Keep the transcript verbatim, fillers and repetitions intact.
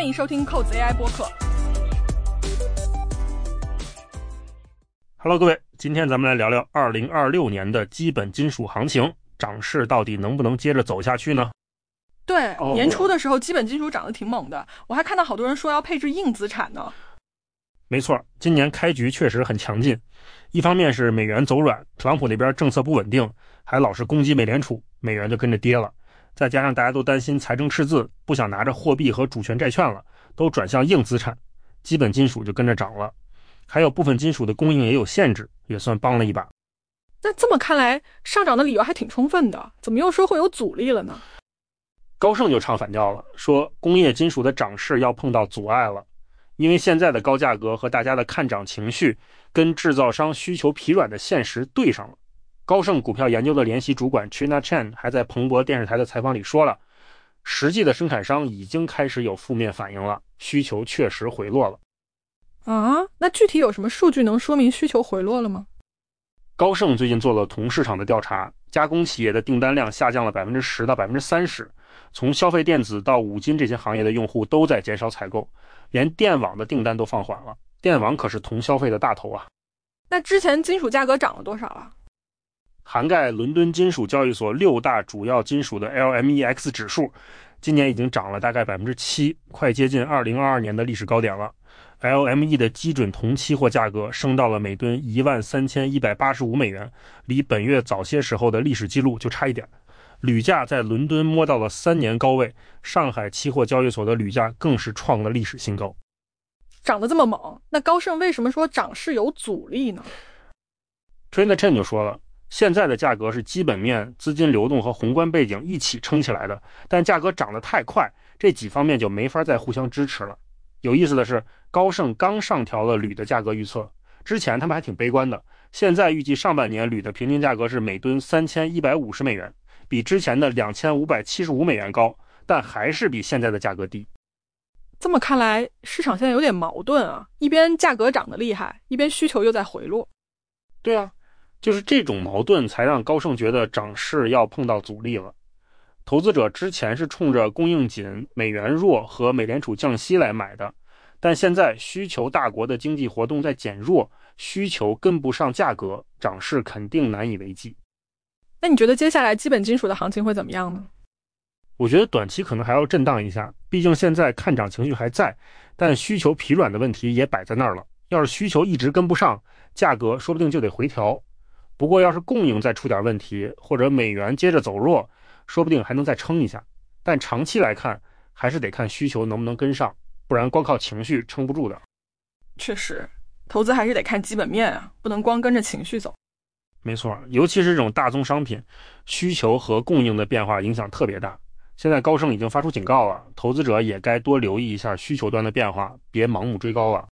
欢迎收听扣子 A I 播客。 Hello， 各位，今天咱们来聊聊二零二六年的基本金属行情，涨势到底能不能接着走下去呢？ 对，年初的时候基本金属涨得挺猛的，我还看到好多人说要配置硬资产呢。 没错，今年开局确实很强劲，一方面是美元走软，特朗普那边政策不稳定，还老是攻击美联储，美元就跟着跌了。再加上大家都担心财政赤字，不想拿着货币和主权债券了，都转向硬资产，基本金属就跟着涨了。还有部分金属的供应也有限制，也算帮了一把。 那这么看来，上涨的理由还挺充分的，怎么又说会有阻力了呢？ 高盛就唱反调了，说工业金属的涨势要碰到阻碍了，因为现在的高价格和大家的看涨情绪跟制造商需求疲软的现实对上了。高盛股票研究的联席主管 Trina Chen 还在彭博电视台的采访里说了，实际的生产商已经开始有负面反应了，需求确实回落了。 啊，那具体有什么数据能说明需求回落了吗？ 高盛最近做了同市场的调查，加工企业的订单量下降了 百分之十 到 百分之三十， 从消费电子到五金这些行业的用户都在减少采购，连电网的订单都放缓了，电网可是同消费的大头啊。 那之前金属价格涨了多少啊？ 涵盖伦敦金属交易所六大主要金属的 L M E X 指数，今年已经涨了大概 百分之七， 快接近二零二二年的历史高点了。L M E 的基准铜期货价格升到了每吨一万三千一百八十五美元，离本月早些时候的历史记录就差一点。铝价在伦敦摸到了三年高位，上海期货交易所的铝价更是创了历史新高。 涨得这么猛，那高盛为什么说涨势有阻力呢？ Trina Chen 就说了，现在的价格是基本面、资金流动和宏观背景一起撑起来的，但价格涨得太快，这几方面就没法再互相支持了。有意思的是，高盛刚上调了铝的价格预测，之前他们还挺悲观的，现在预计上半年铝的平均价格是每吨三千一百五十美元，比之前的两千五百七十五美元高，但还是比现在的价格低。 这么看来，市场现在有点矛盾啊，一边价格涨得厉害，一边需求又在回落。 对啊，就是这种矛盾才让高盛觉得涨势要碰到阻力了。投资者之前是冲着供应紧、美元弱和美联储降息来买的，但现在需求大国的经济活动在减弱，需求跟不上价格，涨势肯定难以为继。 那你觉得接下来基本金属的行情会怎么样呢？ 我觉得短期可能还要震荡一下，毕竟现在看涨情绪还在，但需求疲软的问题也摆在那儿了。要是需求一直跟不上，价格说不定就得回调。不过要是供应再出点问题，或者美元接着走弱，说不定还能再撑一下。但长期来看，还是得看需求能不能跟上，不然光靠情绪撑不住的。 确实，投资还是得看基本面啊，不能光跟着情绪走。 没错，尤其是这种大宗商品，需求和供应的变化影响特别大。现在高盛已经发出警告了，投资者也该多留意一下需求端的变化，别盲目追高了。